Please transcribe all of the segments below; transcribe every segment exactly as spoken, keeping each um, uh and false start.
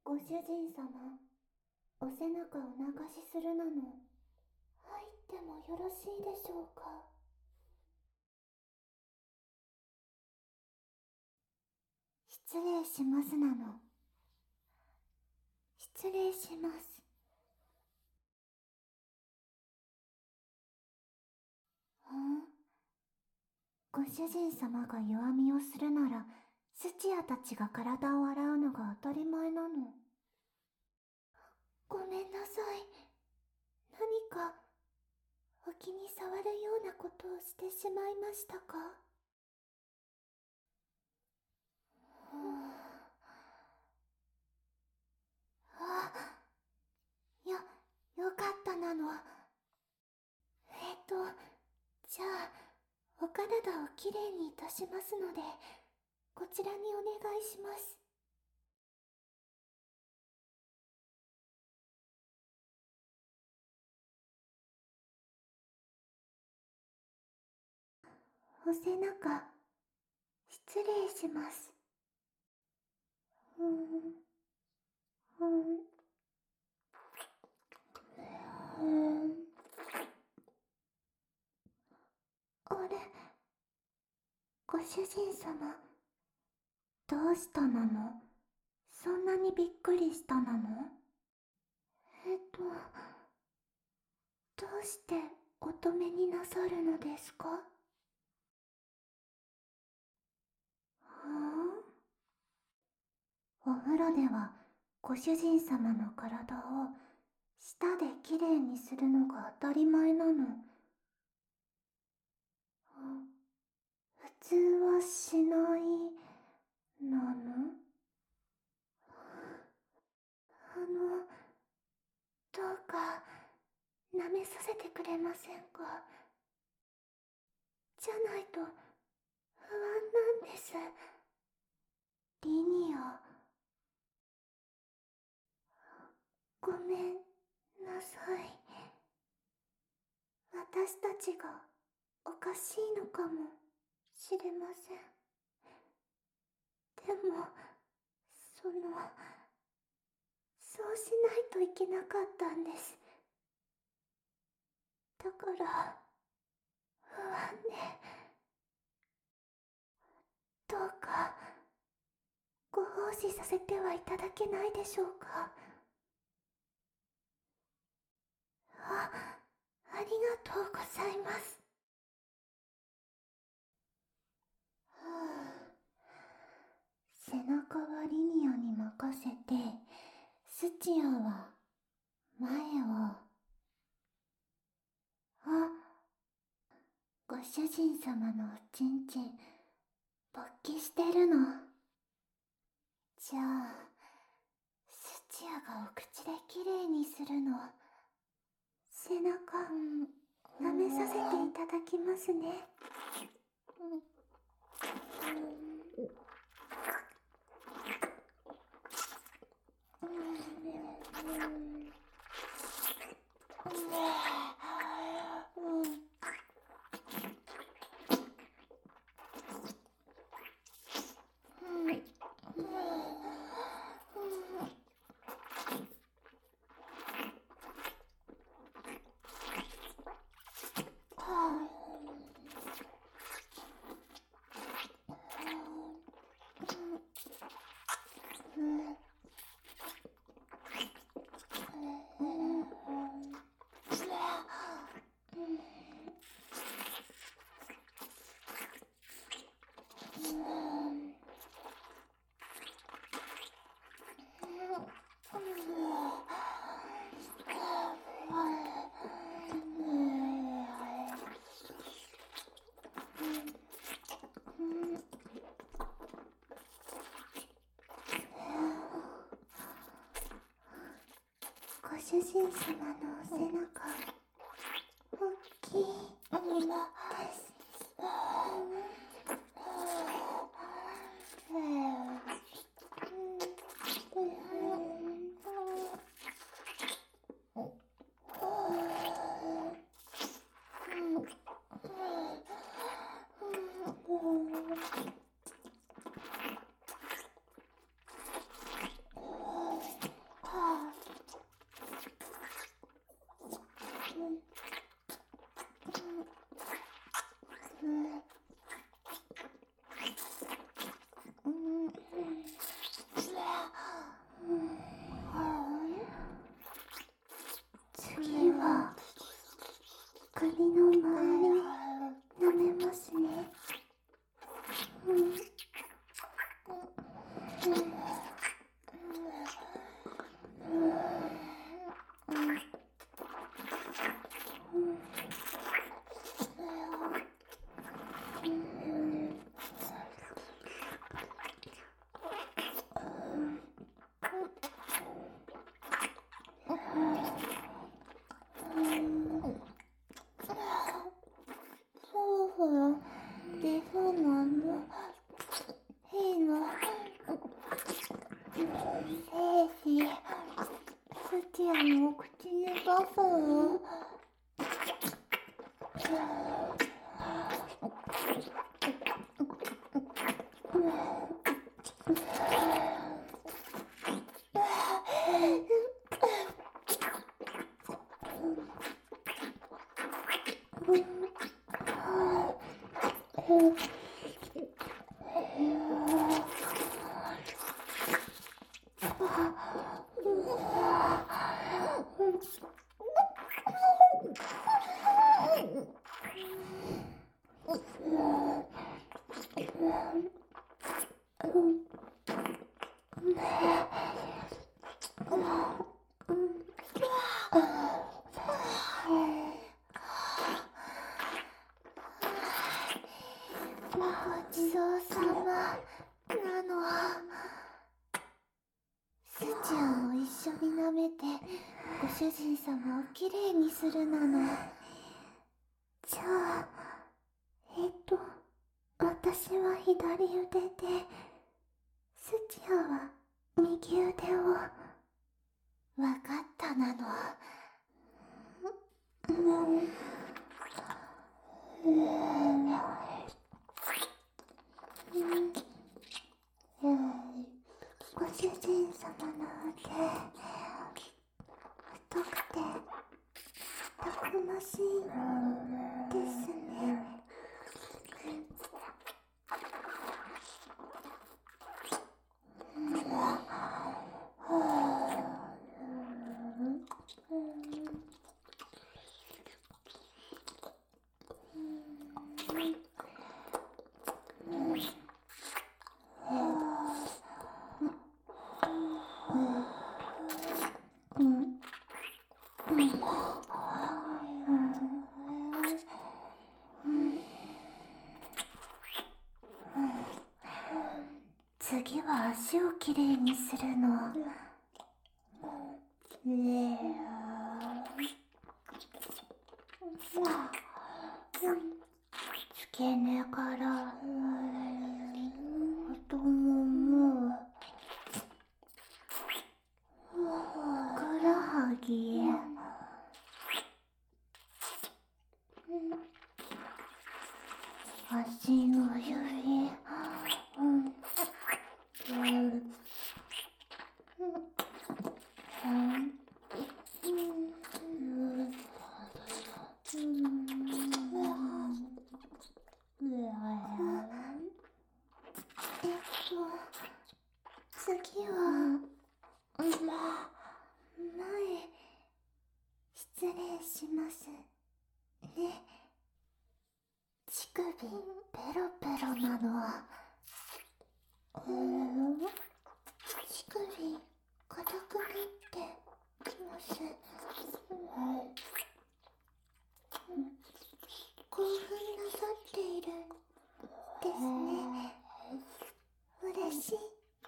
ご主人様、お背中を流しするなの。入ってもよろしいでしょうか。失礼しますなの。失礼します。ん？ご主人様が弱みをするなら、スチアたちが体を洗うのが当たり前なの。ごめんなさい。何か、お気に障るようなことをしてしまいましたか？あ、よ、よかったなの。えっと、じゃあ、お体をきれいにいたしますので、こちらにお願いします。お背中、失礼します。うーん、うーん、うーん。あれ、ご主人様、どうしたなの？そんなにびっくりしたなの？えっと、どうして乙女になさるのですか？はあ？お風呂ではご主人様の体を舌できれいにするのが当たり前なの。あ、普通はしないなの？あの、どうか舐めさせてくれませんか？じゃないと不安なんです。リニア、ごめんなさい。私たちがおかしいのかもしれません。でも、その、そうしないといけなかったんです。だから不安で。どうかご奉仕させてはいただけないでしょうか。あ、ありがとうございます。はあ、背中はリニアに任せて、スチアは前を。あ、ご主人様のおちんちん勃起してるの。じゃあスチアがお口できれいにするの。背中舐めさせていただきますね。ご主人様のお背中、大きいです。 首の周り舐めますね。うん。そろそろ出そうなんだ。いいの。精子、スチアのお口に出そう。ごちそうさまなの。スチアも一緒に舐めてご主人様をきれいにするなの。じゃあ、えっと、私は左腕で、スチアは右腕を。わかったなの。うん。ご主人様の腕、太くてたくましいですね。次は足をきれいにするの。付け根から太もも、ふくらはぎ、足の指、えっと、次は、前、失礼しますね。乳首、ペロペロなの。乳首、硬くなってきます。興奮なさっているですね。嬉しいです。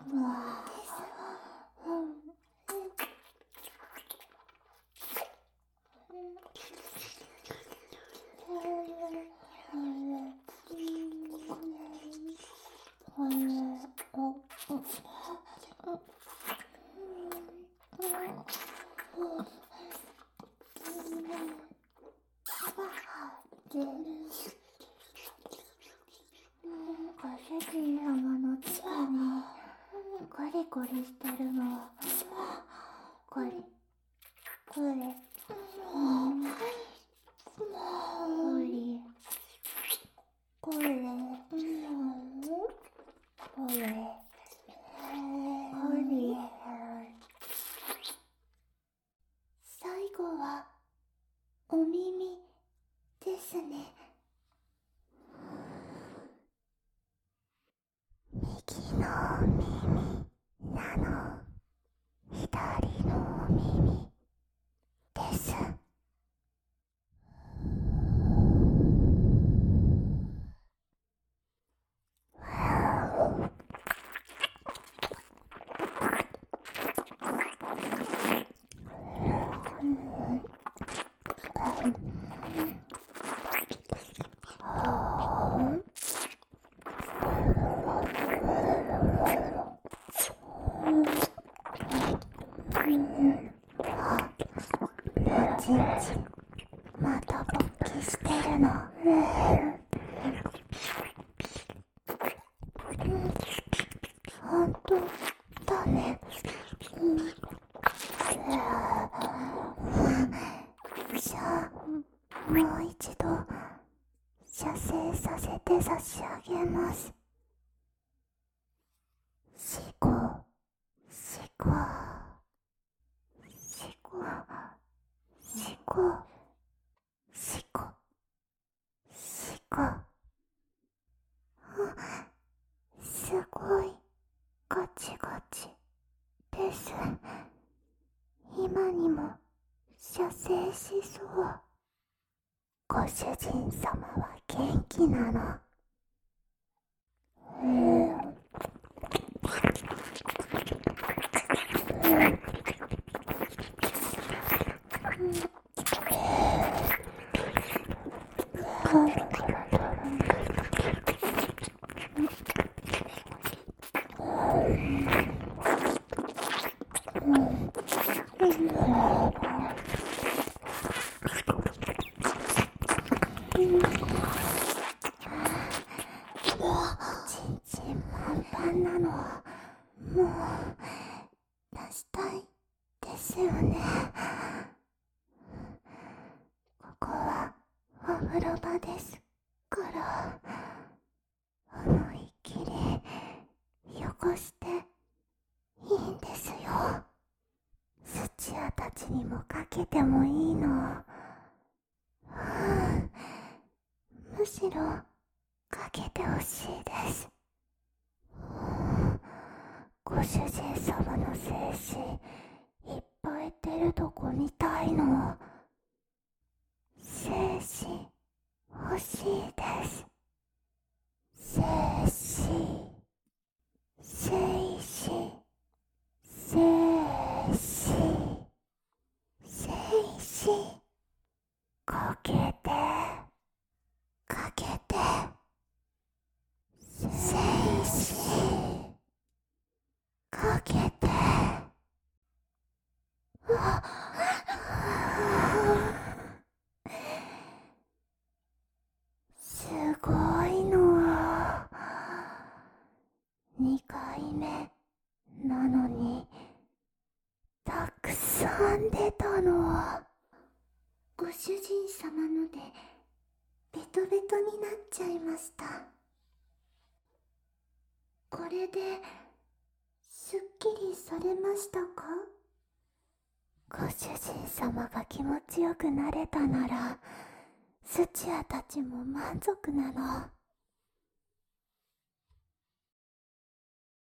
ご主人様の手にゴリゴリしてるの。ゴリゴリゴリゴリゴリ。最後はお耳ちんちまた勃起してるの。ほんとだね。じゃあもう一度射精させて差し上げます。しこしこしこしこしこしこ。すごいガチガチです。今にも射精しそう。ご主人様は元気なの？ちんちんパンパンなの。もう出したいですよね。ここはお風呂場ですから思いっきり汚していいんですよ。スチアたちにもかけてもいいの。むしろかけてほしいです。ご主人様の精子いっぱい出るとこ見たいの。精子欲しいです。精子精子精子精子かけてかけて精子かけて。すごいの。にかいめなのにたくさん出たの。ご主人様のでベトベトになっちゃいました。これですっきりされましたか？ご主人様が気持ちよくなれたならスチアたちも満足なの。